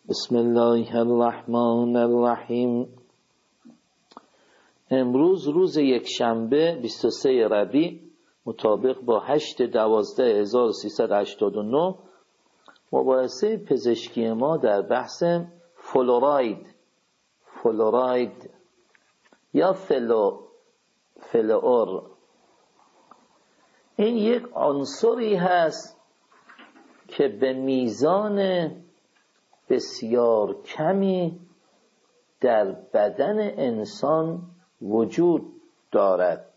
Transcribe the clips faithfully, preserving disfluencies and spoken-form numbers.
بسم الله الرحمن الرحیم. امروز روز یک شنبه بیست و سه ربیع مطابق با هشت دوازده هزار و سیصد و هشتاد و نه مباحثه پزشکی ما در بحث فلوراید فلوراید یا فلو فلور. این یک عنصری هست که به میزان بسیار کمی در بدن انسان وجود دارد.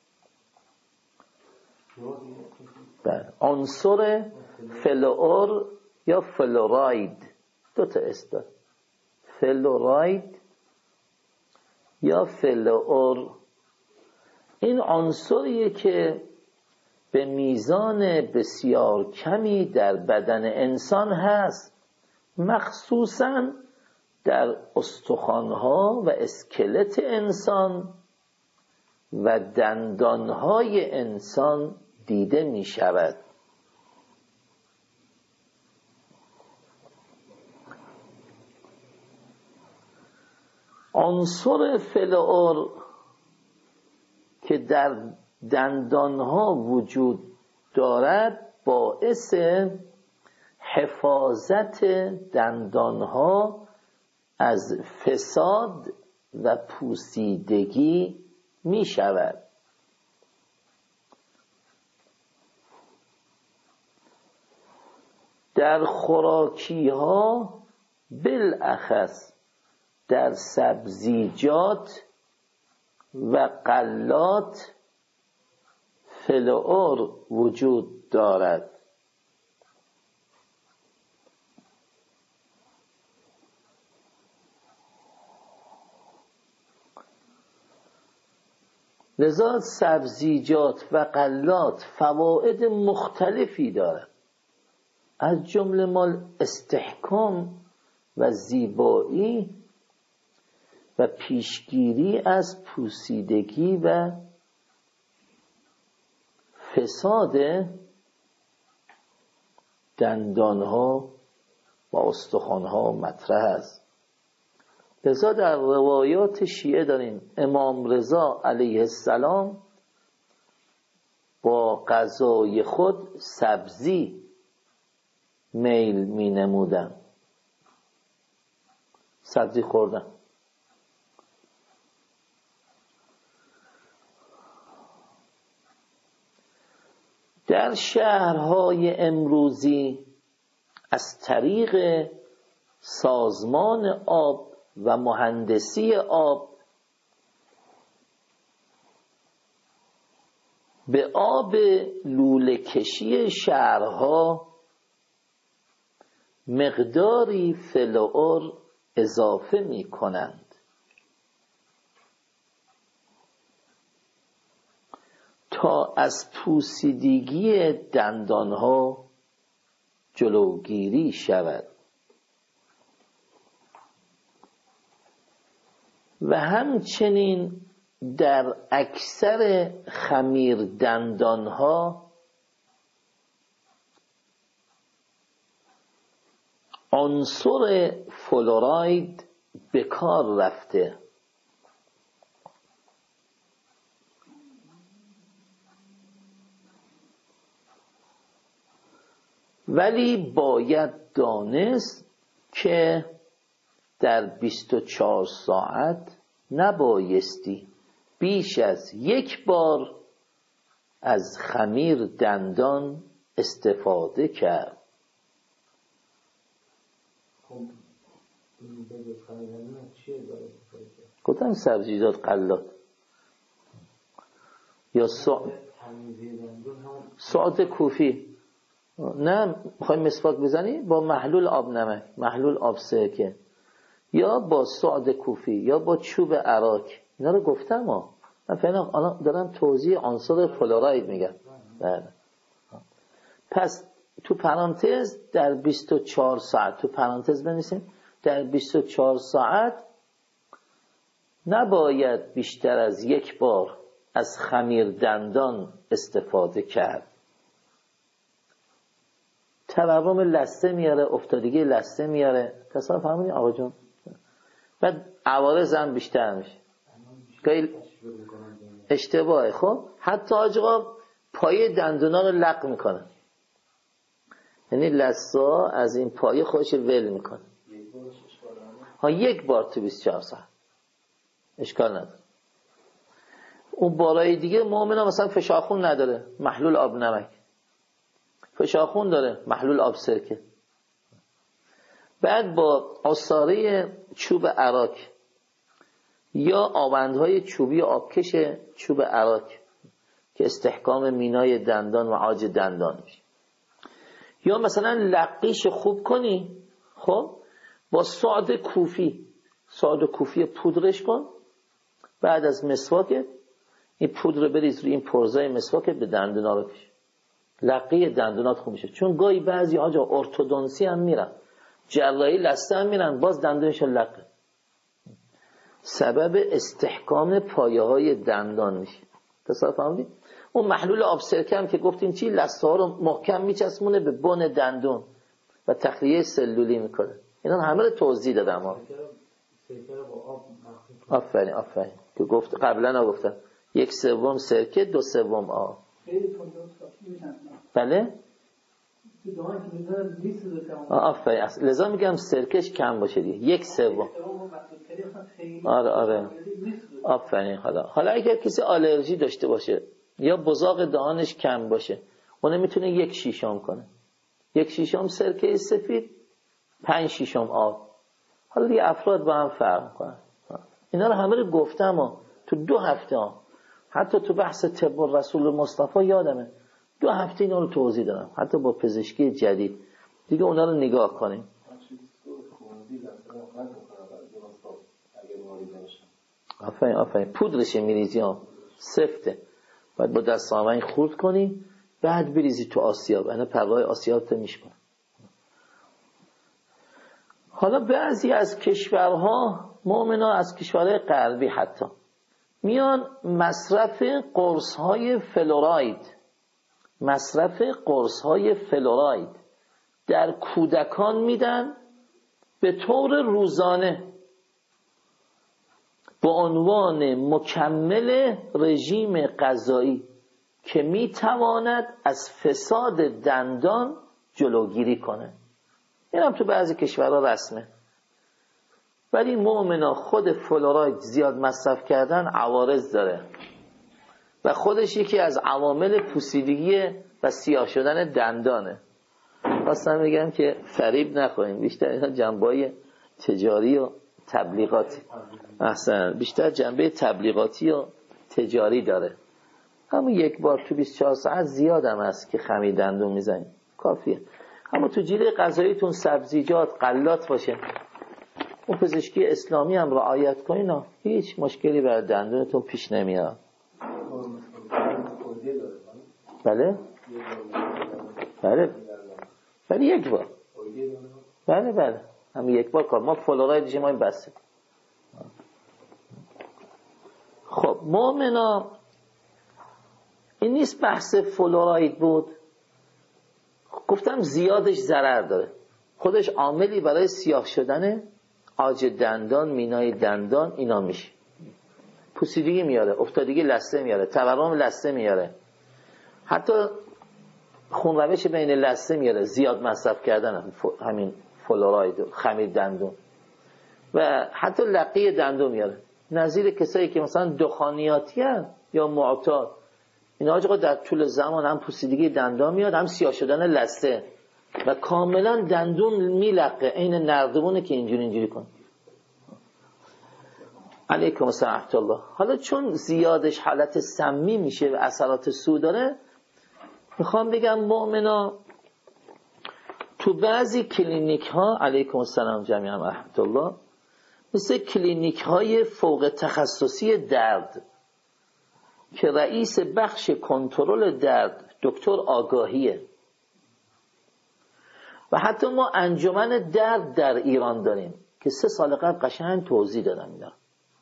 عنصر فلور یا فلوراید دو تا اسم داره، فلوراید یا فلور. این عنصریه که به میزان بسیار کمی در بدن انسان هست، مخصوصاً در استخوان‌ها و اسکلت انسان و دندان‌های انسان دیده می شود. عنصر فلور که در دندان‌ها وجود دارد باعث حفاظت دندانها از فساد و پوسیدگی می شود. در خوراکی ها بالاخص در سبزیجات و غلات فلور وجود دارد. لذا سبزیجات و غلات فواید مختلفی دارد، از جمله مال استحکام و زیبایی و پیشگیری از پوسیدگی و فساد دندانها و استخوانها مطرح است. لذا در روایات شیعه داریم امام رضا علیه السلام با غذای خود سبزی میل می نمودن، سبزی خوردن. در شهرهای امروزی از طریق سازمان آب و مهندسی آب به آب لوله کشی شهرها مقداری فلور اضافه می کنند تا از پوسیدگی دندانها جلوگیری شود و همچنین در اکثر خمیر دندانها عنصر فلوراید به کار رفته. ولی باید دانست که در بیست و چهار ساعت نبایستی بیش از یک بار از خمیر دندان استفاده کرد. گفتم سبزیجات غلات یا سعد کوفی. نه میخوای مسواک بزنی با محلول آب نمک، محلول آب سرکه، یا با سعد کوفی یا با چوب عراک. اینا رو گفتم ها، من فعلا دارم توضیح عنصر فلوراید میگم. بله. پس تو پرانتز در بیست و چهار ساعت، تو پرانتز بنویسیم در بیست و چهار ساعت نباید بیشتر از یک بار از خمیر دندان استفاده کرد. تورم لثه میاره، افتادگی لثه میاره. تصور فهمیدین آقا جون؟ بعد عوارض هم بیشتر میشه. گاهی اشتباهه. خب حتی آقا پای دندونا رو لق میکنه، یعنی لثه از این پای خودش ول میکنه. ها یک بار تو بیست و چهار ساعت اشکال نداره. اون بارای دیگه مؤمنا مثلا فشارخون نداره، محلول آب نمک. فشارخون داره، محلول آب سرکه. بعد با عصاره چوب اراک یا آوندهای چوبی آبکش چوب اراک که استحکام مینای دندان و عاج دندان میشه، یا مثلا لقیش خوب کنی، خب با سعد کوفی، سعد کوفی پودرش کن، بعد از مسواک این پودر بریز روی این پرزای مسواک، به دندونا رو بکش، لقی دندونات خوب میشه. چون گاهی بعضی آجا ارتودنسی هم میرن، جراحی لثه هم میرن، باز دندونشون لقه، سبب استحکام پایه های دندان میشه. تصور فهمیدید؟ اون محلول آب سرکه هم که گفتیم چی، لثه ها رو محکم میچسبونه به بن دندون و تخلیه سلولی میکنه. اینا همه رو توضیح دادم ها. آفرین آفرین که گفت قبلا گفتم یک سوم سرکه، دو سوم آب. بله آفرین. لذا میگم سرکش کم باشه دیگه، یک سوم. آره آره آفرین. حالا حالا اگر کسی آلرژی داشته باشه یا بزاق دهانش کم باشه، اون میتونه یک شیشم کنه، یک شیشم سرکه سفید، پنج شیشم آب. حالا دیگه افراد با هم فرق کنن. اینا رو همه رو گفتم و تو دو هفته ها، حتی تو بحث طب رسول مصطفی یادمه دو هفته اینا رو توضیح دادم، حتی با پزشکی جدید دیگه اونا رو نگاه کنیم. آفرین آفرین. پودرش میریزی ها، سفته، بعد با دست آمین خورد کنی، بعد بریزی تو آسیاب، یعنی پرهای آسیاب تو میشکنه. حالا بعضی از کشورها، مؤمنا از کشورهای غربی حتی، میان مصرف قرص‌های فلوراید مصرف قرص‌های فلوراید در کودکان میدن به طور روزانه به عنوان مکمل رژیم غذایی که میتواند از فساد دندان جلوگیری کنه. این هم تو بعضی کشورها رسمه. ولی مؤمنا خود فلوراید زیاد مصرف کردن عوارض داره و خودش یکی از عوامل پوسیدگی و سیاه شدن دندانه. خواستم بگم که فریب نخوریم، بیشتر اینا جنبه‌های تجاری و تبلیغاتی، احسن، بیشتر جنبه تبلیغاتی و تجاری داره. همون یک بار تو بیست و چهار ساعت زیادم هست که خمیر دندون میزنیم، کافیه. اما تو جیره غذاییتون سبزیجات غلات باشه، اون پزشکی اسلامی هم رعایت کنین، هیچ مشکلی برای دندونتون پیش نمیاد. بله بله بله یک بار، بله بله همین یک بار کار. ما فلورایدش ما این بسته. خب مؤمنا این نیست بحث فلوراید بود، گفتم زیادش ضرر داره، خودش عاملی برای سیاه شدن عاج دندان، مینای دندان اینا میشه، پوسیدگی میاره، افتادگی لثه میاره، تورم لثه میاره، حتی خونروش بین لثه میاره، زیاد مصرف کردن همین فلوراید، خمیر دندون، و حتی لقی دندون میاره. نظیر کسایی که مثلا دخانیاتی هست یا معتاد، اینا آجا در طول زمان هم پوسیدگی دندان میاد، هم سیاه شدن لثه و کاملا دندون میلقه، عین نردبونه که اینجوری اینجوری کن. علیکم السلام ورحمة الله. حالا چون زیادش حالت سمی میشه و اثرات سو داره، میخوام بگم مؤمنا تو بعضی کلینیک ها، علیکم السلام جمیعا ورحمة الله، مثل کلینیک های فوق تخصصی درد که رئیس بخش کنترل درد دکتر آگاهیه، و حتی ما انجمن درد در ایران داریم که سه سال قبل قشنگ توضیح دادم اینا.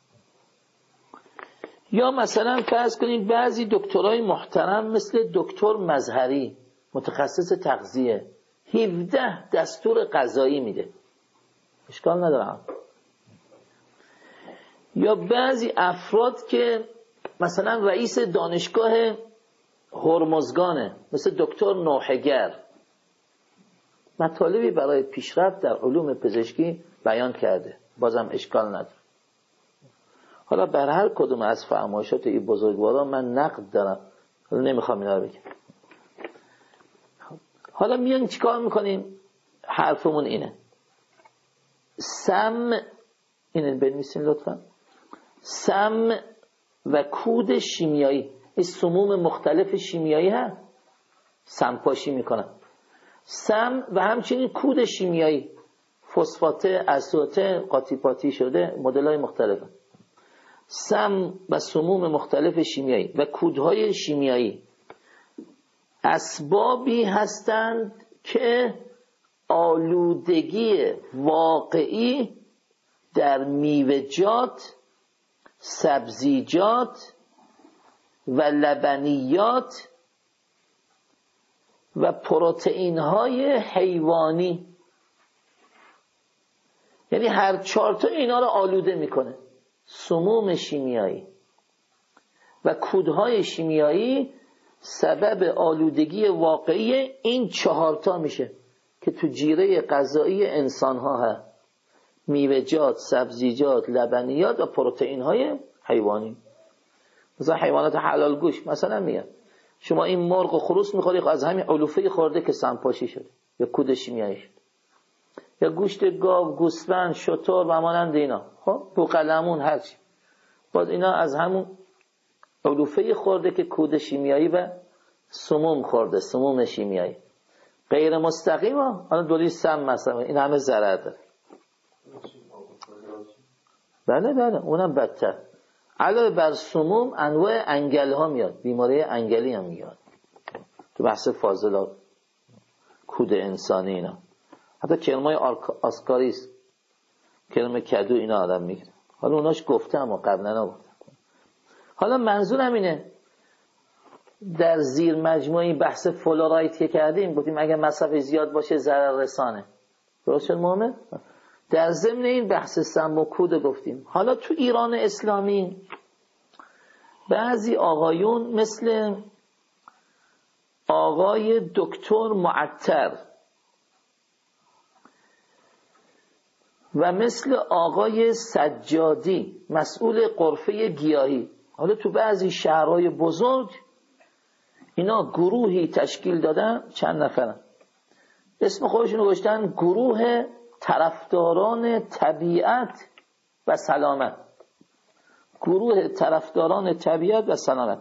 یا مثلا فرض کنید بعضی دکترای محترم مثل دکتر مظهری متخصص تغذیه، هفده دستور غذایی میده، اشکال ندارم. یا بعضی افراد که مثلا رئیس دانشگاه هرمزگانه، مثل دکتر نوحگر، مطالبی برای پیشرفت در علوم پزشکی بیان کرده، بازم اشکال نداره. حالا بر هر کدوم از فرمایشات این بزرگواران من نقد دارم، حالا نمیخوام اینا رو بگم. حالا میان چیکار میکنیم؟ حرفمون اینه، سم، اینه بنویسین لطفا، سم و کود شیمیایی، این سموم مختلف شیمیایی هست، سمپاشی میکنن، سم و همچنین کود شیمیایی، فسفاته، اسوته، قاطی شده، مدل‌های مختلفه. سم و سموم مختلف شیمیایی و کودهای شیمیایی اسبابی هستند که آلودگی واقعی در میوه‌جات، سبزیجات و لبنیات و پروتئین های حیوانی، یعنی هر چهار تا اینا رو آلوده میکنه. سموم شیمیایی و کودهای شیمیایی سبب آلودگی واقعی این چهار تا میشه که تو جیره غذایی انسان ها هست، میوه‌جات، سبزیجات، لبنیات و پروتئین های حیوانی. مثلا حیوانات حلال گوش مثلا میگن شما این مرغ و خروس میخوری، از همین علوفه خورده که سمپاشی شده یا کود شیمیایی شده، یا گوشت گاو، گوسفند، شتر و مانند اینا، خب بوقلمون هرچی، باز اینا از همون علوفه خورده که کود شیمیایی و سموم خورده، سموم شیمیایی. غیر مستقیم ها، حالا دوری سم مثلا، این همه ضرر داره. بله بله اونم بدتر. علاوه بر سموم انواع انگل ها میاد، بیماری انگلی هم میاد تو بحث فاضلات، کود انسانی اینا، حتی کرمای آسکاریس، کرم کدو اینا آدم میگیره. حالا اوناش گفتم و قبلا نگفتم. حالا منظورم اینه در زیر مجموعی بحث فلورایت که کردیم گفتیم اگه مصرف زیاد باشه ضرر رسانه، درست شد محمد؟ در ضمن این بحث سم و کود گفتیم. حالا تو ایران اسلامی بعضی آقایون مثل آقای دکتر معطر و مثل آقای سجادی مسئول غرفه گیاهی، حالا تو بعضی شهرهای بزرگ اینا گروهی تشکیل دادن، چند نفرن، اسم خودشون گذاشتن گروه طرفداران طبیعت و سلامت. گروه طرفداران طبیعت و سلامت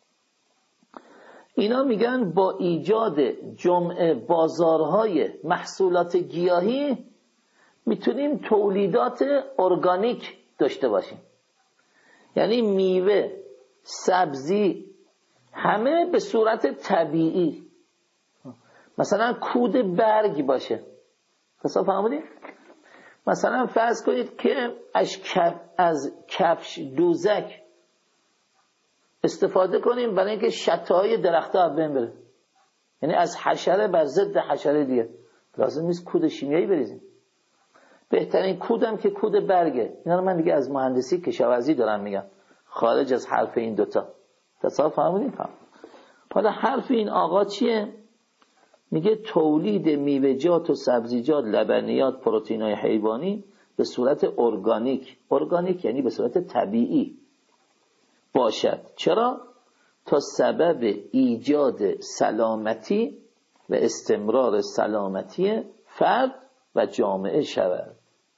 اینا میگن با ایجاد جمع بازارهای محصولات گیاهی میتونیم تولیدات ارگانیک داشته باشیم، یعنی میوه، سبزی همه به صورت طبیعی، مثلا کود برگ باشه. حساب فهمیدید؟ مثلا فرض کنید که از کف از کفش دوزک استفاده کنیم برای اینکه شتای درخت‌ها بین بره، یعنی از حشره بر ضد حشره دیگه، لازم نیست کود شیمیایی بریزیم. بهترین کودم که کود برگه. اینا رو من دیگه از مهندسی کشاورزی دارم میگم، خارج از حرف این دوتا. تصور فهمیدید؟ حالا حرف این آقا چیه؟ میگه تولید میوه‌جات و سبزیجات، لبنیات، پروتئین‌های حیوانی به صورت ارگانیک، ارگانیک یعنی به صورت طبیعی باشد. چرا؟ تا سبب ایجاد سلامتی و استمرار سلامتی فرد و جامعه شود.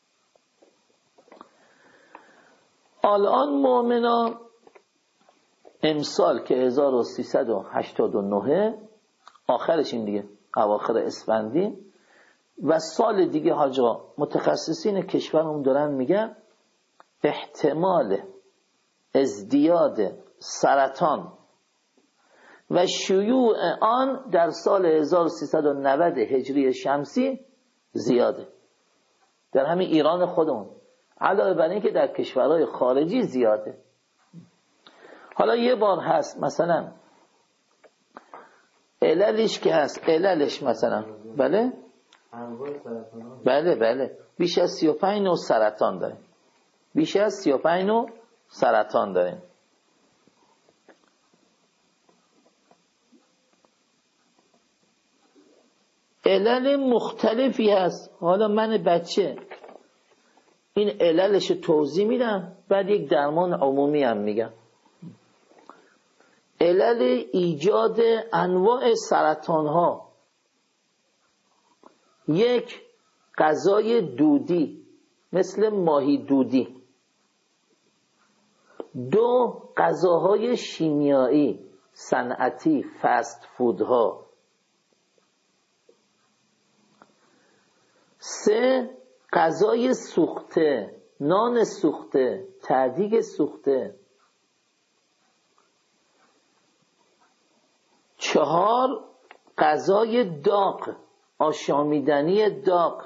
الان مؤمنا امسال که هزار و سیصد و هشتاد و نه آخرش این دیگه، اواخر اسفندی، و سال دیگه حاجا متخصصین کشورمون دارن میگن احتمال ازدیاد سرطان و شیوع آن در سال هزار و سیصد و نود هجری شمسی زیاده، در همین ایران خودمون، علاوه بر این که در کشورهای خارجی زیاده. حالا یه بار هست مثلا عللش که هست، عللش مثلا بله بله بله بیش از سی و پنج نوع سرطان داریم. بیش از سی و پنج نوع سرطان داریم. علل مختلفی هست. حالا من بچه این عللش توضیح میدم، بعد یک درمان عمومی هم میگم. علل ایجاد انواع سرطان ها: یک، غذای دودی مثل ماهی دودی. دو، غذاهای شیمیایی صنعتی، فست فودها. سه، غذای سوخته، نان سوخته، ته‌دیگ سوخته. چهار، غذای داغ، آشامیدنی داغ.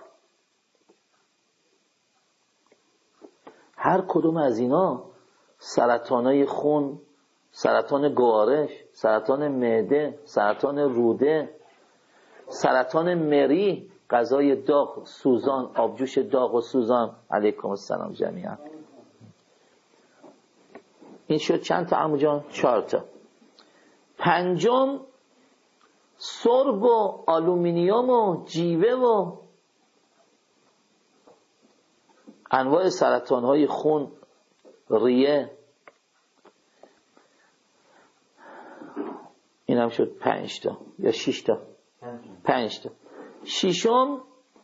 هر کدوم از اینا سرطانای خون، سرطان گوارش، سرطان معده، سرطان روده، سرطان مری، غذای داغ، سوزان، آبجوش داغ و سوزان. علیکم السلام جمیعا. این شد چند تا عمو جان؟ چهار تا. پنجم، سرب و آلومینیوم و جیوه و انواع سرطان های خون، ریه. این هم شد پنج تا یا شش تا؟ پنج تا. ششم،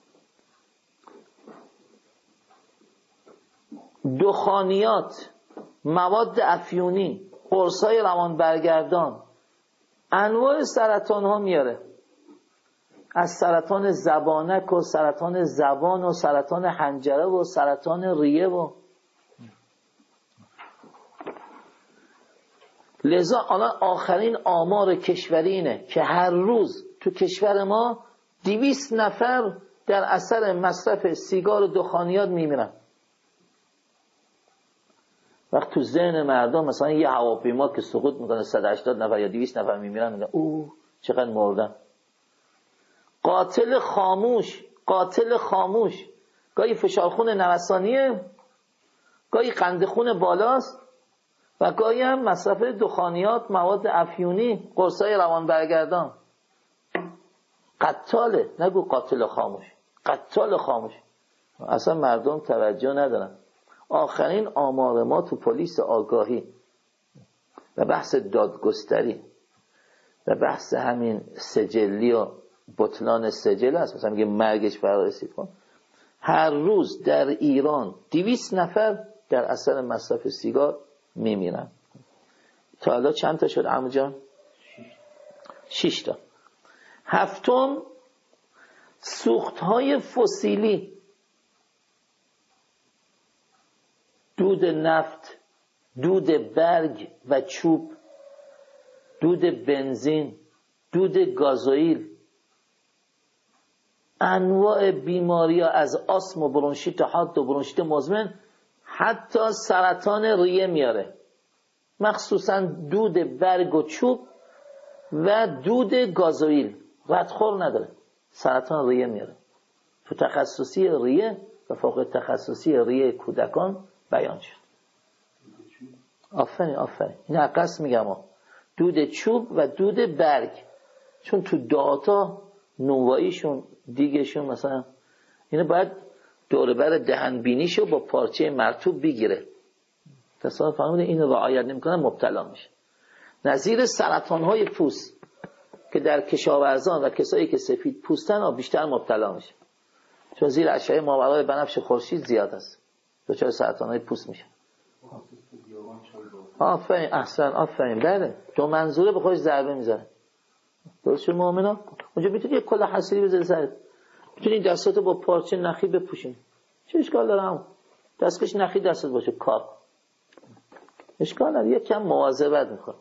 دخانیات، مواد افیونی، قرصای روان برگردان. انواع سرطان ها میاره، از سرطان زبانک و سرطان زبان و سرطان حنجره و سرطان ریه و لذا الان آخرین آمار کشوری اینه که هر روز تو کشور ما دویست نفر در اثر مصرف سیگار و دخانیات میمیرن. وقت تو ذهن مردم مثلا یه هواپیما که سقوط میکنه صد و هشتاد نفر یا دویست نفر میمیرن، میگن اوه چقدر مردن. قاتل خاموش، قاتل خاموش. گاهی فشارخون نوسانیه، گاهی قند خون بالاست و گاهی هم مصرف دخانیات، مواد افیونی، قرصای روان برگردان. قتاله، نگو قاتل خاموش، قتال خاموش. اصلا مردم توجه ندارن. آخرین آمار ما تو پلیس آگاهی و بحث دادگستری و بحث همین سجلی و بطلان سجل هست، مثلا میگه مرگش فرا رسید کن. هر روز در ایران دویست نفر در اثر مصرف سیگار میمیرن. تا حالا چند تا شد عمو جان؟ شش تا. هفتم، سوختهای فسیلی، دود نفت، دود برگ و چوب، دود بنزین، دود گازوئیل. انواع بیماری ها از آسم و برونشیت حاد و برونشیت مزمن حتی سرطان ریه میاره. مخصوصا دود برگ و چوب و دود گازوئیل ردخور نداره، سرطان ریه میاره. تو تخصصی ریه و فوق تخصصی ریه کودکان بیان شد. آفرین آفرین. این عقص میگم ها. دود چوب و دود برگ، چون تو داتا نواییشون دیگهشون مثلا اینه باید دوربر دهن بینیشو با پارچه مرطوب بگیره. تصادف فهمیده این رعایت نمیکنه مبتلا میشه. نظیر سرطان‌های پوست که در کشاورزان و کسایی که سفید پوستن ها بیشتر مبتلا میشه، چون زیر اشعه ماورای بنفش خورشید زیاد است، دچار سرطان‌های پوست میشه. آفرین احسن آفرین. بله دو منظوره به خودش ضربه میزنه. درست شد مؤمنا؟ اونجا میتونی یک کلاه حصیری بزنی سرت، میتونی دستاتو با پارچه نخی بپوشین. چه اشکال داره؟ هم دستکش نخی دستت باشه کار اشکال نداره. یک کم مواظبت میکنه.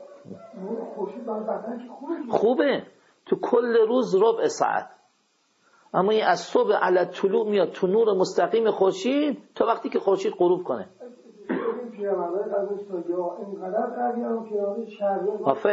خوبه تو کل روز ربع ساعت، اما این از صبح علی طلوع میاد تو نور مستقیم خورشید تا وقتی که خورشید غروب کنه. آفرین آفرین. آفرین اون چون قویه نه، اون چون قویه چون تحرک داره. آفرین آفرین. آفرین آفرین. آفرین آفرین. آفرین آفرین. آفرین آفرین. آفرین آفرین. آفرین آفرین. آفرین آفرین.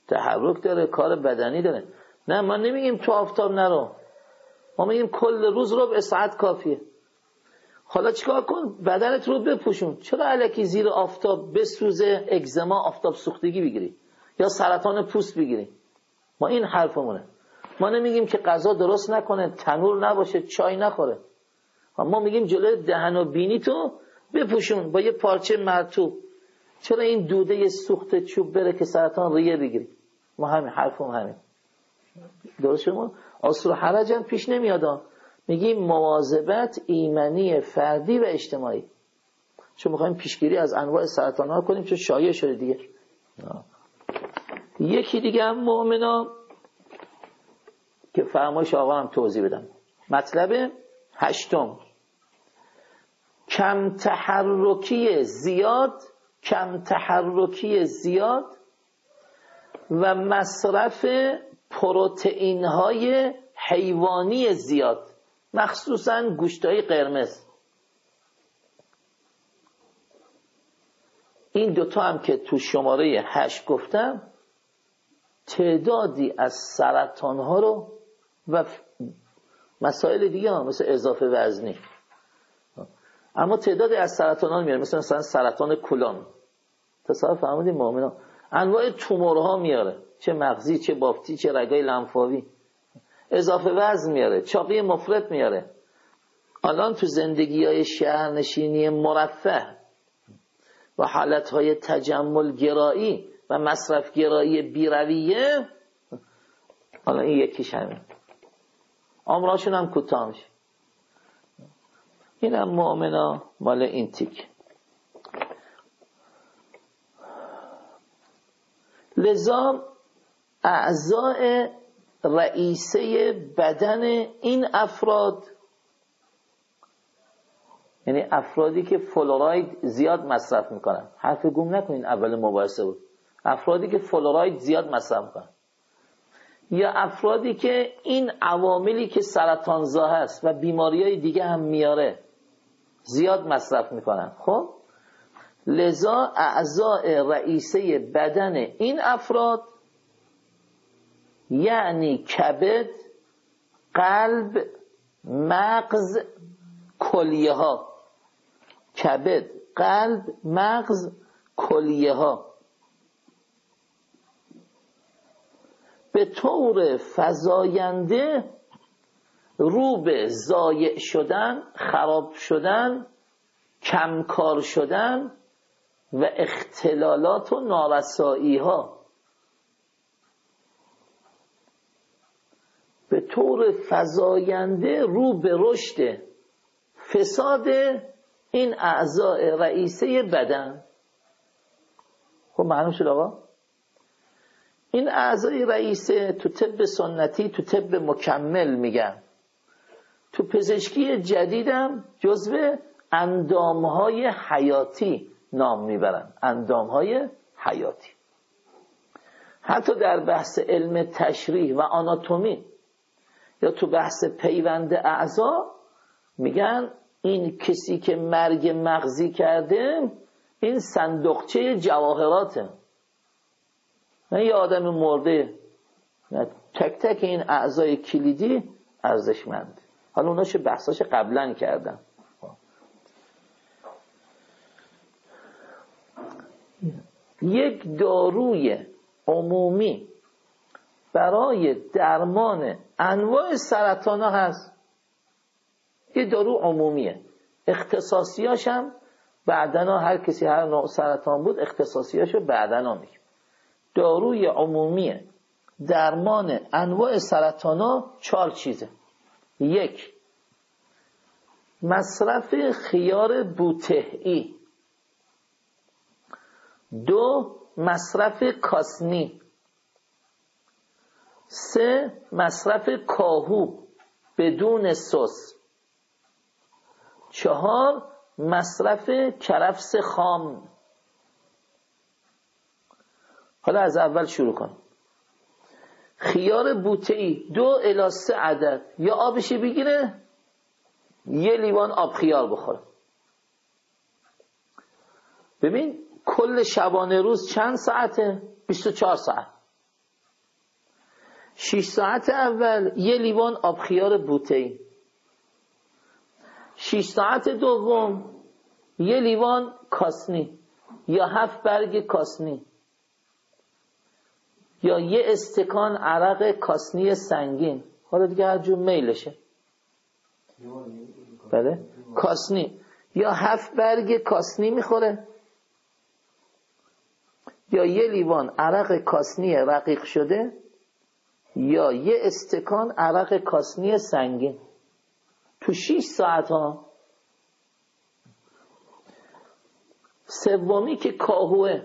تحرک داره، کار بدنی داره. نه ما نمیگیم تو آفتاب نرو، ما میگیم کل روز ربع ساعت کافیه. حالا چیکار کن؟ بدنت رو بپوشون. چرا الکی زیر آفتاب بسوزه، اگزما، آفتاب سوختگی بگیری یا سرطان پوست بگیری؟ ما این حرفمونه. ما نمیگیم که غذا درست نکنه، تنور نباشه، چای نخوره. ما میگیم جلوی دهن و بینی تو بپوشون با یه پارچه مرطوب. چرا این دوده سوخت چوب بره که سرطان ریه بگیری؟ ما همین حرفم همین. درست شما؟ آسر و حرج هم پیش نمیاد. میگیم مواظبت ایمنی فردی و اجتماعی. چون میخوایم پیشگیری از انواع سرطان ها کنیم، چون شایع شده دیگه. یکی دیگه هم مؤمنا که فرمایش آقا هم توضیح بدم. مطلب هشتم، کم تحرکی زیاد کم تحرکی زیاد و مصرف پروتئین های حیوانی زیاد، مخصوصا گوشت‌های قرمز. این دوتا هم که تو شماره هشت گفتم تعدادی از سرطان ها رو و مسائل دیگه هم مثل اضافه وزنی، اما تعدادی از سرطان ها میاره، مثل مثلا سرطان کلون. تصور فهمیدیم مؤمنان؟ انواع تومورها میاره، چه مغزی، چه بافتی، چه رگای لنفاوی. اضافه وزن میاره، چاقی مفرط میاره. الان تو زندگی های شهرنشینی مرفه و حالتهای تجمل گرایی و مصرف گرایی بیرویه، حالا این یکیش همین، عمرشون هم کوتاه میشه. این هم مؤمنا مال این تیک. لذا اعضاء رئیسه بدن این افراد، یعنی افرادی که فلوراید زیاد مصرف میکنن، حرف گم نکنین اول مباحثه بود، افرادی که فلوراید زیاد مصرف میکنن یا افرادی که این عواملی که سرطانزا هست و بیماریهای دیگه هم میاره زیاد مصرف میکنن. خب لذا اعضاء رئیسه بدن این افراد یعنی کبد، قلب، مغز، کلیه ها، کبد، قلب، مغز، کلیه ها به طور فزاینده رو به ضایع شدن، خراب شدن، کمکار شدن و اختلالات و نارسایی ها، به طور فزاینده رو به رشد فساد این اعضاء رئیسه بدن. خب معلوم شد آقا؟ این اعضای رئیسه تو طب سنتی، تو طب مکمل میگن، تو پزشکی جدیدم جزو اندامهای حیاتی نام میبرن، اندامهای حیاتی. حتی در بحث علم تشریح و آناتومی یا تو بحث پیوند اعضا میگن این کسی که مرگ مغزی کرده این صندوقچه جواهراته، نه یه آدم مرده، نه تک تک این اعضای کلیدی ارزشمند. حالا اوناشو بحثاش قبلا کردم. یک داروی عمومی برای درمان انواع سرطان ها هست، یه دارو عمومیه، اختصاصیاش هم بعدنا هر کسی هر نوع سرطان بود اختصاصیاشو بعدنا میگه. داروی عمومی درمان انواع سرطان ها چهار چیزه. یک، مصرف خیار بوته‌ای. دو، مصرف کاسنی. سه، مصرف کاهو بدون سس. چهار، مصرف کرفس خام. حالا از اول شروع کن. خیار بوته‌ای دو الی سه عدد، یا آبشی بگیره یه لیوان آب خیار بخوره. ببین کل شبانه روز چند ساعته؟ بیست و چهار ساعت. شش ساعت اول یه لیوان آبخیار بوته‌ای، شش ساعت دوم یه لیوان کاسنی یا هفت برگ کاسنی یا یه استکان عرق کاسنی سنگین، حالا دیگه هر جور میلشه. بله کاسنی یا هفت برگ کاسنی میخوره یا یه لیوان عرق کاسنی رقیق شده یا یه استکان عرق کاسنی سنگین تو شش ساعت ها. سومی که کاهوه،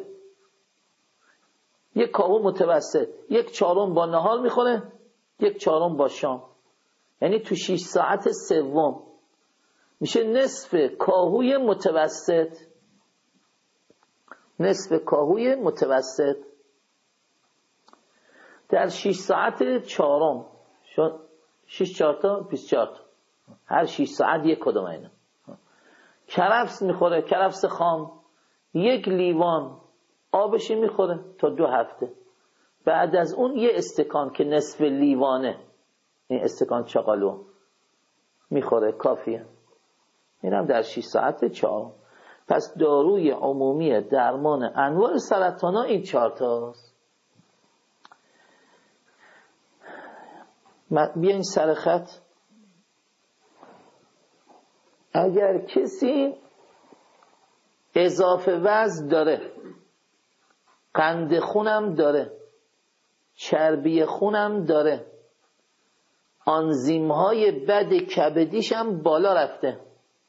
یک کاهو متوسط، یک چهارم با نهار میخوره، یک چهارم با شام، یعنی تو شش ساعت سوم میشه نصف کاهوی متوسط. نصف کاهوی متوسط در شش ساعت چهارم شد شش چهار تا بیست و چهار تا، هر شش ساعت یک کدوم اینا. کرفس میخوره، کرفس خام، یک لیوان آبشی میخوره تا دو هفته. بعد از اون یه استکان که نصف لیوانه، این استکان چاقالو میخوره، کافیه. اینم در شش ساعت چهارم. پس داروی عمومی درمان انواع سرطان ها این چهار تاست. بیاین سر خط. اگر کسی اضافه وزن داره، قند خونم داره، چربی خونم داره، آنزیم های بد کبدیش هم بالا رفته،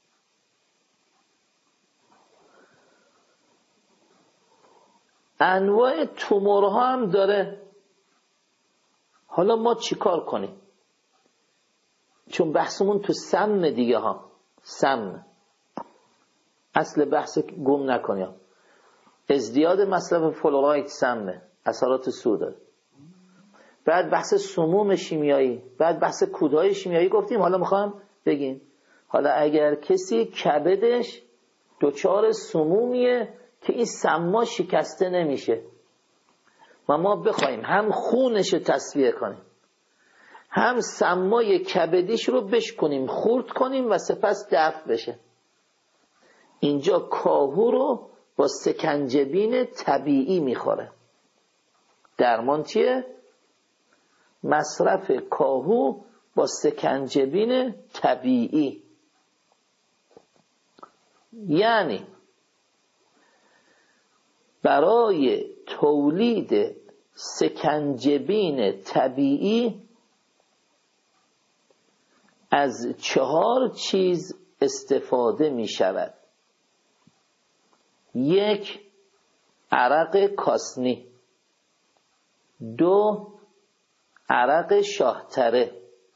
انواع تومورها هم داره، حالا ما چیکار کنیم؟ چون بحثمون تو سم دیگه ها، سم اصل بحث گم نکنیم. ازدیاد مصرف فلوراید سمه، اثرات سو داره. بعد بحث سموم شیمیایی، بعد بحث کودهای شیمیایی گفتیم. حالا میخوام بگیم حالا اگر کسی کبدش دچار سمومیه که این سما شکسته نمیشه و ما بخوایم هم خونش رو تصفیه کنیم، هم سمای کبدیش رو بشکنیم، خورد کنیم و سپس دفع بشه، اینجا کاهو رو با سکنجبین طبیعی میخوره. درمان چیه؟ مصرف کاهو با سکنجبین طبیعی. یعنی برای تولید سکنجبین طبیعی از چهار چیز استفاده می شود. یک، عرق کاسنی. دو، عرق شاهتره.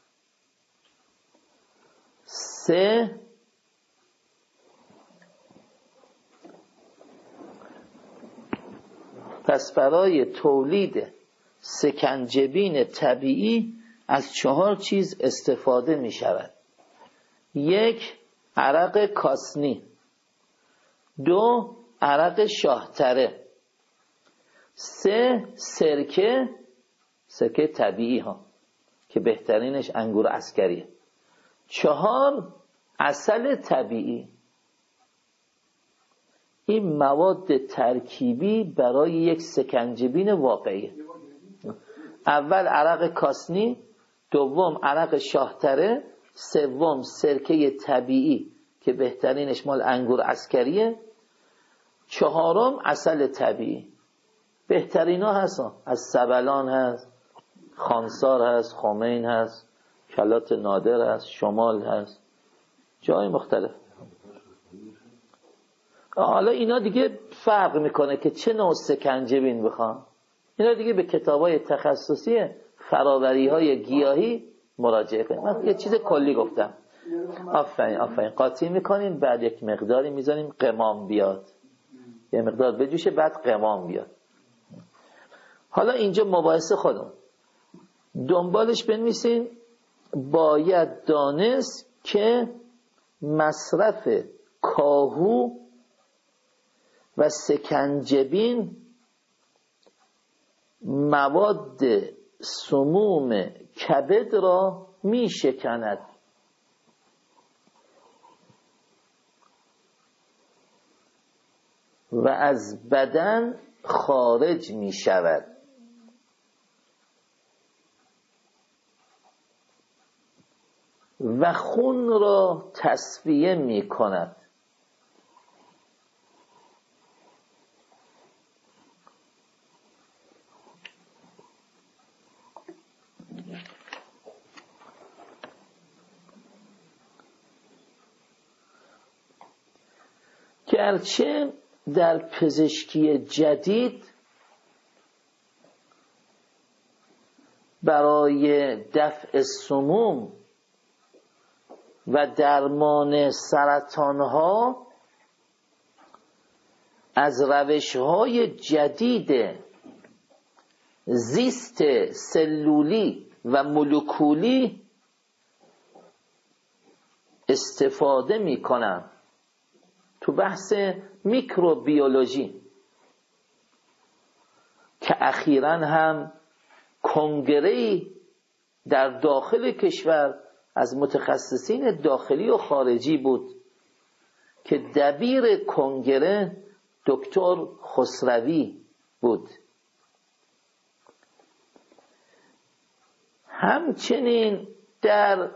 سه، پس برای تولید سکنجبین طبیعی از چهار چیز استفاده می شود. یک، عرق کاسنی. دو، عرق شاهتره. سه، سرکه، سرکه طبیعی ها که بهترینش انگور عسکریه. چهار، عسل طبیعی. این مواد ترکیبی برای یک سکنجبین واقعی. اول عرق کاسنی، دوم عرق شاهتره، سوم سرکه طبیعی که بهترینش مال انگور عسکریه، چهارم عسل طبیعی. بهترینا هستن، از سبلان هست، خانسار هست، خمین هست، کلات نادر هست، شمال هست، جای مختلف. حالا اینا دیگه فرق میکنه که چه نوع سکنجبین بخوان. اینا دیگه به کتابای تخصصی فراوری های گیاهی مراجعه کنید. من یه چیز کلی گفتم. آفرین آفرین قاطی میکنین، بعد یک مقداری میذاریم قمام بیاد، یه مقدار بجوشه بعد قمام بیاد. حالا اینجا مباحثه خودم دنبالش بنویسین. باید دانست که مصرف کاهو و سکنجبین مواد سموم کبد را می شکند و از بدن خارج می شود. و خون را تصفیه می کند. گرچه در پزشکی جدید برای دفع سموم و درمان سرطانها از روش‌های جدید زیست سلولی و مولکولی استفاده می‌کنند. تو بحث میکروبیولوژی که اخیراً هم کنگره‌ای در داخل کشور از متخصصین داخلی و خارجی بود که دبیر کنگره دکتر خسروی بود. همچنین در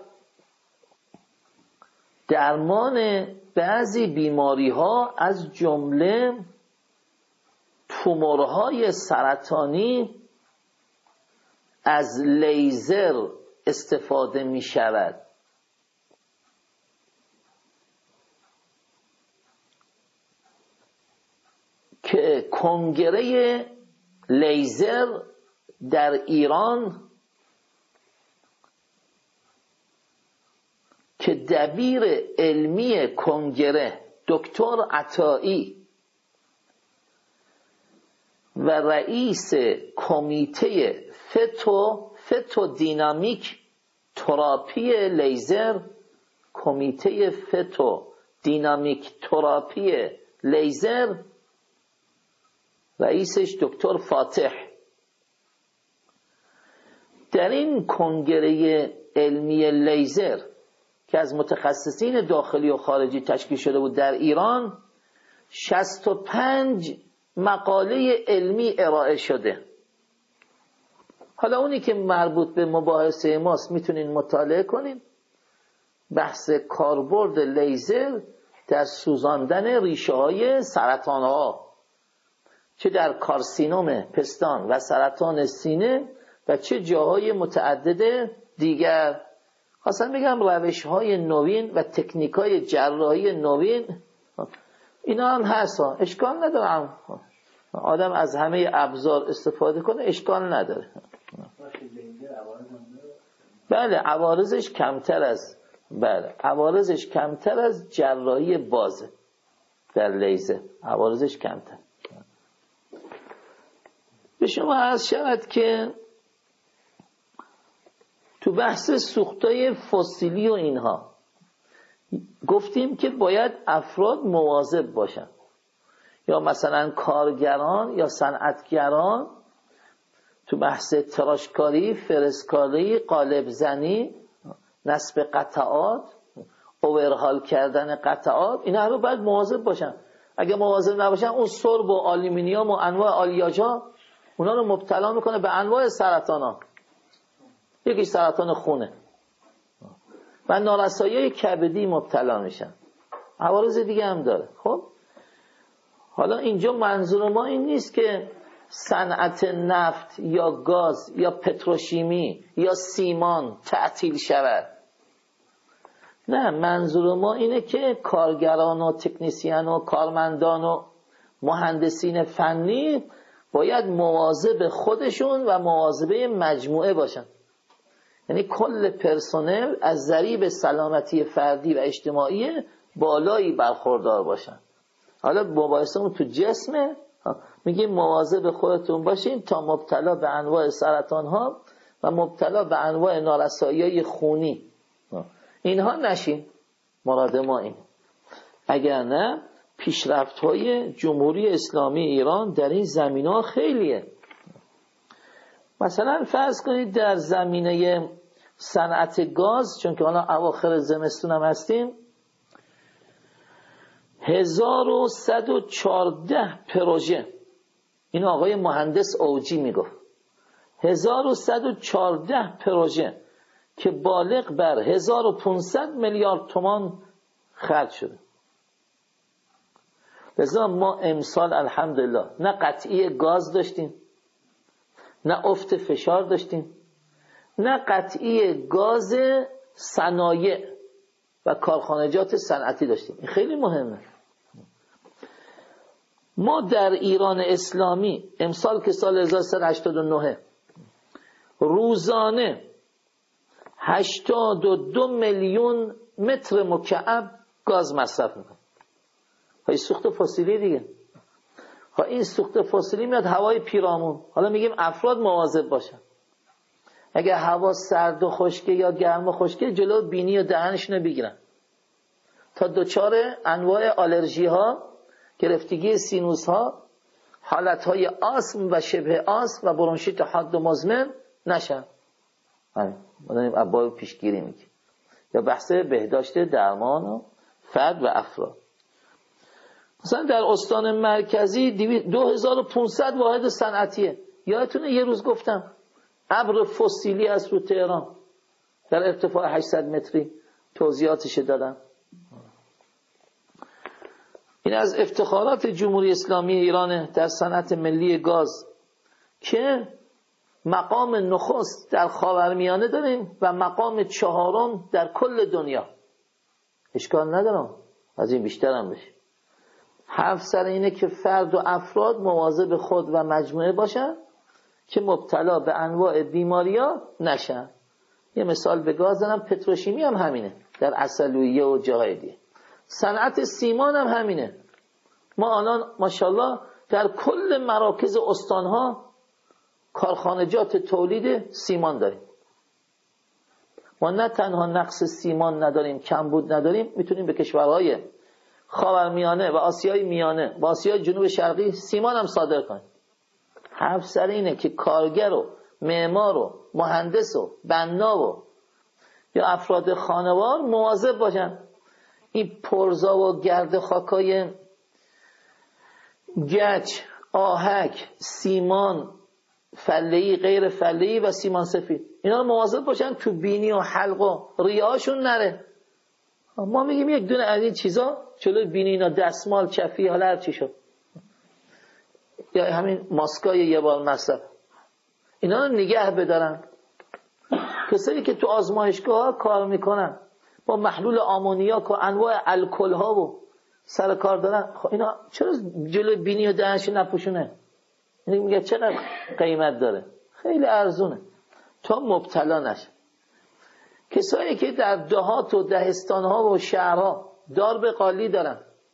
درمان بعضی بیماری ها از جمله تومورهای سرطانی از لیزر استفاده می شود که کنگره لیزر در ایران که دبیر علمی کنگره دکتر عطایی و رئیس کمیته فتو فتو دینامیک تراپی لیزر کمیته فتو دینامیک تراپی لیزر رئیسش دکتر فاتح در این کنگره علمی لیزر که از متخصصین داخلی و خارجی تشکیل شده بود در ایران شصت و پنج مقاله علمی ارائه شده. حالا اونی که مربوط به مباحثه ماست میتونین مطالعه کنین. بحث کاربرد لیزر در سوزاندن ریشه های سرطان ها چه در کارسینوم پستان و سرطان سینه و چه جاهای متعدد دیگر. خواستم بگم روش های نوین و تکنیک های جراحی نوین اینا هم هست ها. اشکال ندارم آدم از همه ابزار استفاده کنه اشکال نداره. بله عوارضش کمتر از بله عوارضش کمتر از جراحی بازه در لیزر عوارضش کمتر. به شما عرض شود که تو بحث سوختای فسیلی و اینها گفتیم که باید افراد مواظب باشن یا مثلا کارگران یا صنعتگران تو بحث تراشکاری، فرسکاری، قالب زنی، نصب قطعات، اوورهال کردن قطعات اینا رو باید مواظب باشن. اگه مواظب نباشن اون سرب و آلومینیوم و انواع آلیاژها اونا رو مبتلا میکنه به انواع سرطان ها. یکی سرطان خونه و نارسایی کبدی مبتلا میشن. عوارض دیگه هم داره. خب حالا اینجا منظور ما این نیست که صنعت نفت یا گاز یا پتروشیمی یا سیمان تعطیل شود. نه، منظور ما اینه که کارگران و تکنیسیان و کارمندان و مهندسین فنی باید مواظب خودشون و مواظب مجموعه باشن. یعنی کل پرسنل از ضریب سلامتی فردی و اجتماعی بالایی برخوردار باشن. حالا مباحثمون تو جسمه، میگیم مواظب خودتون باشین تا مبتلا به انواع سرطان ها و مبتلا به انواع نارسایی خونی اینها نشین. مراد ما این. اگر نه پیشرفت های جمهوری اسلامی ایران در این زمینه خیلیه. مثلا فرض کنید در زمینه صنعت گاز، چون که حالا اواخر زمستون هم هستیم، هزار و صد و چهارده پروژه، این آقای مهندس اوجی میگفت، هزار و صد و چهارده پروژه که بالغ بر هزار و پانصد میلیارد تومان خرج شده. لذا ما امسال الحمدلله نه قطعی گاز داشتیم، نه افت فشار داشتیم، نه قطعی گاز صنایع و کارخانجات صنعتی داشتیم. این خیلی مهمه. ما در ایران اسلامی امسال که سال هزار و سیصد و هشتاد و نه روزانه هشتاد و دو میلیون متر مکعب گاز مصرف میکنیم. این سوخت فسیلی دیگه. خب این سوخت فسیلی میاد هوای پیرامون. حالا میگیم افراد مواظب باشن. اگه هوا سرد و خشکه یا گرم و خشکه، جلو بینی و دهنشون رو بگیرن تا دچار انواع آلرژی ها، گرفتگی سینوس ها، حالت های آسم و شبه آسم و برونشیت حاد و مزمن نشن. همین ما داریم ابواب پیشگیری میگیم، یا بحث بهداشت درمان و فرد و افراد. مثلا در استان مرکزی دو هزار و پانصد واحد صنعتیه. یادتونه یه روز گفتم ابر فسیلی از رو تهران در ارتفاع هشتصد متری توضیحاتش دادم. این از افتخارات جمهوری اسلامی ایران در صنعت ملی گاز که مقام نخست در خاورمیانه داریم و مقام چهارم در کل دنیا. اشکال ندارم از این بیشتر هم بشه. حرف سر اینه که فرد و افراد مواظب خود و مجموعه باشن که مبتلا به انواع بیماریا نشن. یه مثال به گاز دارم، پتروشیمی هم همینه در عسلویه و جاهای دیگه. صنعت سیمان هم همینه. ما الان ماشاءالله در کل مراکز استانها کارخانجات تولید سیمان داریم. ما نه تنها نقص سیمان نداریم، کمبود نداریم، میتونیم به کشورهای خاورمیانه و آسیای میانه و آسیای جنوب شرقی سیمان هم صادر کنیم. حرف سر اینه که کارگر و معمار و مهندس و بنا و یا افراد خانوار مواظب باشن. این پرزا و گرد خاکای گچ، آهک، سیمان فله‌ای، غیر فله‌ای و سیمان سفید، اینا رو مواظب باشن تو بینی و حلق و ریه‌هاشون نره. ما میگیم یک دونه از این چیزا جلوی بینی اینا، دستمال، کفی، حالا هر چی شد، یا همین ماسکای یه بار مصرف، اینا رو نگه بدارن. کسایی که تو آزمایشگاه ها کار میکنن با محلول آمونیاک و انواع الکل ها و سر کار دارن، خب اینا چرا جلوی بینی و دهنش نپوشونه؟ این میگه چقدر قیمت داره؟ خیلی ارزونه تا مبتلا نشه. کسایی که در دهات و دهستان ها و شهرها دار به قالی دارن،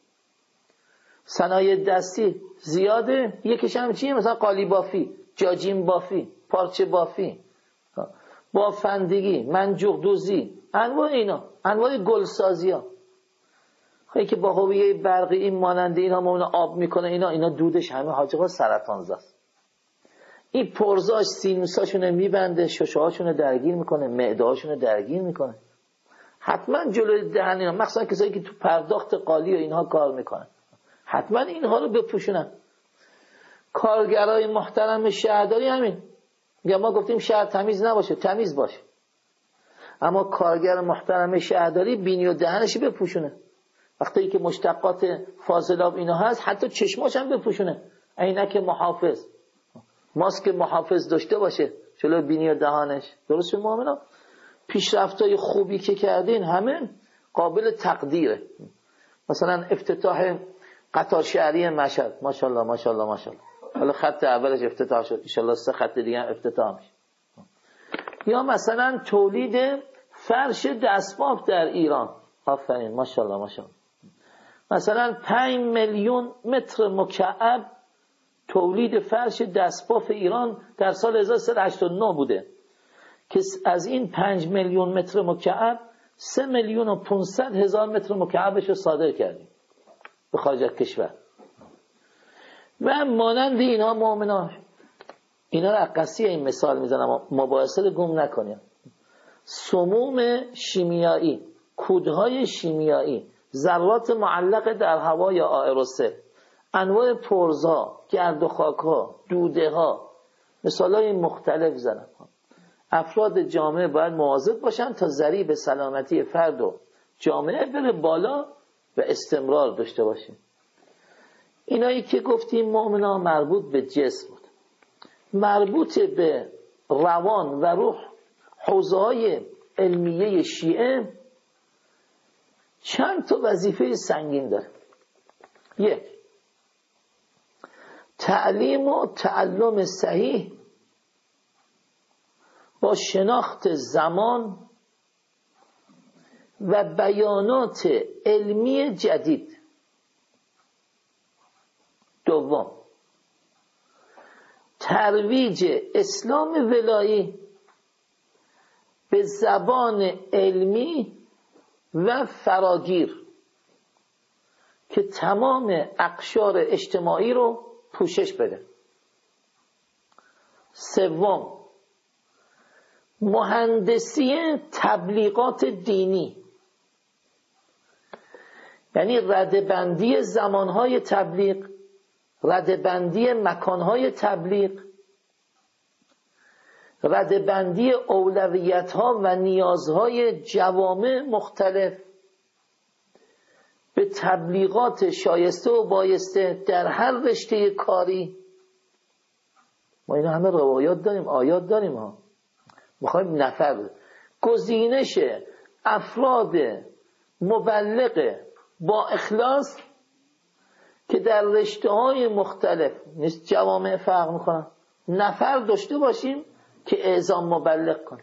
صنایع دستی زیاده، یکیش هم چیه؟ مثلا قالی بافی، جاجیم بافی، پارچه بافی، بافندگی، منجوق دوزی، انواع اینا، انواع گلسازی ها. خیلی که با هویه برقی این ماننده اینا ما اونو آب میکنه، اینا اینا دودش همه حاجقا سرطانزاست. این پرزاش سینوساشونه میبنده، ششه هاشونه درگیر میکنه، معده هاشونه درگیر میکنه. حتما جلوی دهن اینا، مخصوصا کسایی که تو پرداخت قالی و اینها کار میکنن، حتما اینها رو بپوشونن. کارگرای محترم شهرداری همین میگم، ما گفتیم شهر تمیز نباشه، تمیز باشه، اما کارگر محترم شهرداری بینی و دهنش بپوشونه. وقتی که مشتقات فاضلاب اینا هست، حتی چشماش هم بپوشونه، عینک محافظ، ماسک محافظ داشته باشه جلوی بینی و دهانش. درست شد مؤمنا؟ پیشرفت‌های خوبی که کردین همه قابل تقدیره. مثلا افتتاح قطار شهری مشهد، ماشاءالله ماشاءالله ماشاءالله، حالا خط اولش افتتاح شد، ان شاءالله سه خط دیگه هم افتتاح میشه. یا مثلا تولید فرش دستباف در ایران، آفرین ماشاءالله ماشاءالله. مثلا پنج میلیون متر مکعب تولید فرش دستباف ایران در سال هزار و سیصد و هشتاد و نه بوده که از این پنج میلیون متر مکعب سه میلیون و پانصد هزار متر مکعبش رو صادر کردیم به خارج از کشور. و مانند اینها مؤمنان اینا رو عکاسی این مثال میزنم مباحثه رو گم نکنیم. سموم شیمیایی، کودهای شیمیایی، ذرات معلق در هوا یا آئروسل، انواع پرزها، گرد و خاکها، دوده ها، مثالای مختلف زدم. افراد جامعه باید مواظب باشن تا ضریب سلامتی فرد و جامعه بره بالا و استمرار داشته باشیم. اینایی که گفتیم مؤمنا مربوط به جسم بود. مربوط به روان و روح، حوزه های علمیه شیعه چند تا وظیفه سنگین داره. یک، تعلیم و تعلم صحیح با شناخت زمان و بیانات علمی جدید. دوم، ترویج اسلام ولایی به زبان علمی و فراگیر که تمام اقشار اجتماعی رو پوشش بده. سوم، مهندسی تبلیغات دینی، یعنی ردبندی زمانهای تبلیغ، ردبندی مکانهای تبلیغ، ردبندی اولویت‌ها و نیازهای جوامع مختلف به تبلیغات شایسته و بایسته در هر رشته کاری. ما اینا همه روایات داریم، آیات داریم ها. میخوایم نفر گزینش افراد مبلغ با اخلاص که در رشته‌های مختلف نیست جوامع فرق میکنن، نفر داشته باشیم که اعزام مبلغ کنیم.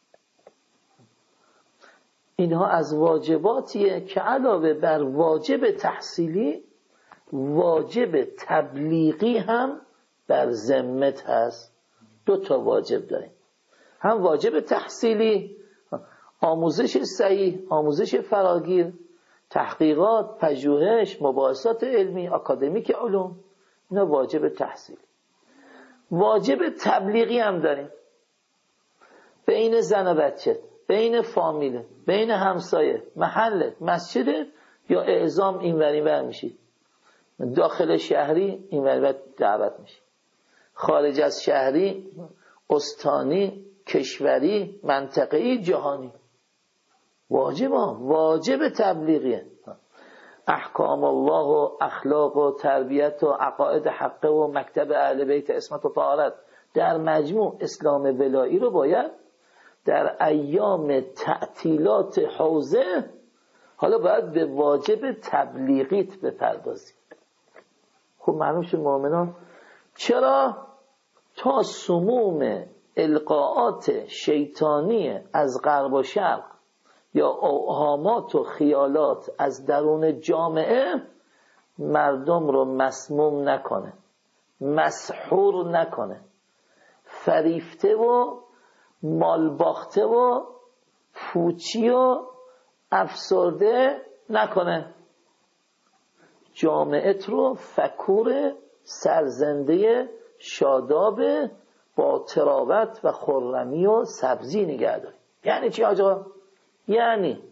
اینها از واجباتیه که علاوه بر واجب تحصیلی، واجب تبلیغی هم بر ذمت هست. دو تا واجب داریم، هم واجب تحصیلی، آموزش صحیح، آموزش فراگیر، تحقیقات، پژوهش، مباحثات علمی، اکادمیک علوم، اینا واجب تحصیلی. واجب تبلیغی هم داریم، بین زن و بچه، بین فامیل، بین همسایه، محلت، مسجد، یا اعزام اینوری بر میشید، داخل شهری اینوری دعوت میشید، خارج از شهری، استانی، کشوری، منطقه‌ای، جهانی. واجب ها، واجب تبلیغیه. احکام الله و اخلاق و تربیت و عقاید حقه و مکتب اهل بیت عصمت و طهارت در مجموع اسلام ولایی رو باید در ایام تعطیلات حوزه حالا باید به واجب تبلیغیت بپردازید. خب معلوم شد مؤمنان چرا؟ تا سموم القاءات شیطانی از غرب و شرق یا اوهامات و خیالات از درون جامعه مردم رو مسموم نکنه، مسحور نکنه، فریفته و مالباخته و پوچی و افسرده نکنه. جامعت رو فکور، سرزنده، شاداب، با تراوت و خرمی و سبزی نگه داری. یعنی چی آجا؟ یعنی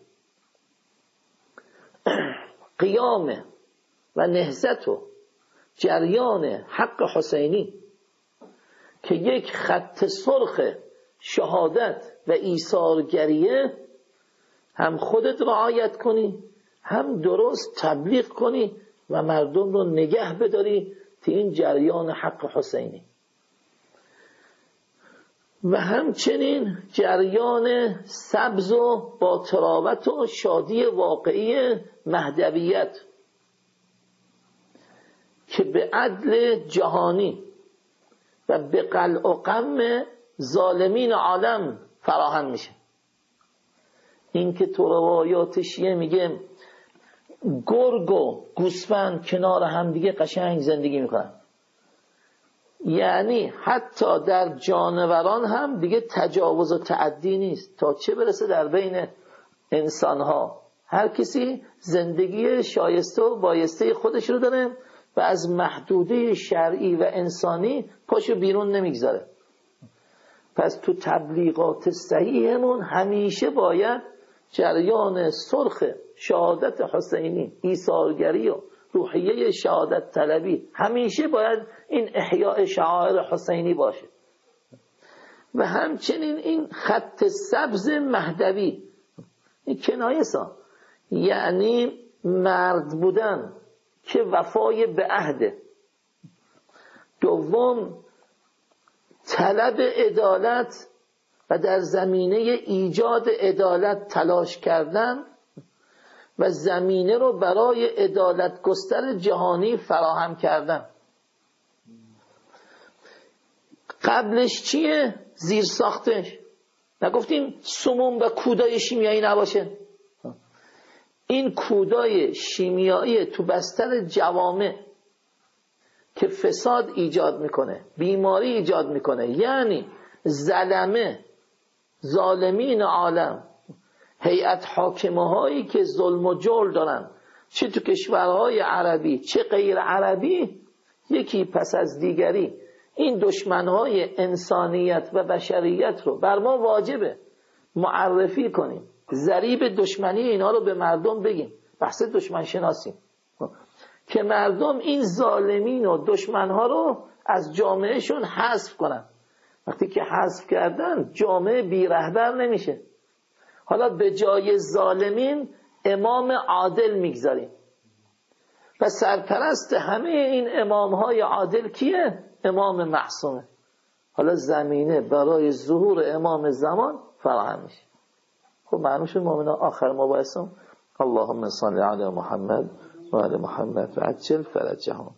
قیام و نهضت و جریان حق حسینی که یک خط سرخ شهادت و ایثارگریه، هم خودت رعایت کنی، هم درست تبلیغ کنی و مردم رو نگه بداری تا این جریان حق حسینی، و همچنین جریان سبز و با تراوت و شادی واقعی مهدویت که به عدل جهانی و به قلع و قم ظالمین عالم فراهم میشه. این که تو روایات شیعه میگه گرگ و گوسفند کنار هم دیگه قشنگ زندگی میکنن، یعنی حتی در جانوران هم دیگه تجاوز و تعدی نیست، تا چه برسه در بین انسانها. هر کسی زندگی شایسته و بایسته خودش رو داره و از محدوده شرعی و انسانی پاشو بیرون نمیگذاره. پس تو تبلیغات صحیحمون همیشه باید جریان سرخ شهادت حسینی، ایثارگری و روحیه شهادت طلبی، همیشه باید این احیاء شعائر حسینی باشه. و همچنین این خط سبز مهدوی، این کنایه سا، یعنی مرد بودن که وفای به عهده. دوم طلب عدالت و در زمینه ایجاد عدالت تلاش کردن و زمینه رو برای عدالت گستر جهانی فراهم کردن. قبلش چیه؟ زیر ساختش. نگفتیم سموم و کودای شیمیایی نباشه؟ این کودای شیمیایی تو بستر جوامع که فساد ایجاد میکنه، بیماری ایجاد میکنه، یعنی ظلمه، ظالمین عالم، هیئت حاکمه هایی که ظلم و جور دارن، چه تو کشورهای عربی چه غیر عربی، یکی پس از دیگری این دشمنهای انسانیت و بشریت رو بر ما واجبه معرفی کنیم، ضریب دشمنی اینا رو به مردم بگیم، بحث دشمن شناسیم، که مردم این ظالمین و دشمنها رو از جامعهشون حذف کنن. وقتی که حذف کردن جامعه بی رهبر نمیشه. حالا به جای ظالمین امام عادل میگذاریم و سرپرست همه این امامهای عادل کیه؟ امام معصومه. حالا زمینه برای ظهور امام زمان فراهم میشه. خب معلوم شد مؤمنان آخر مباحثم اللهم صل علی محمد و علی محمد و عجل فرجهم.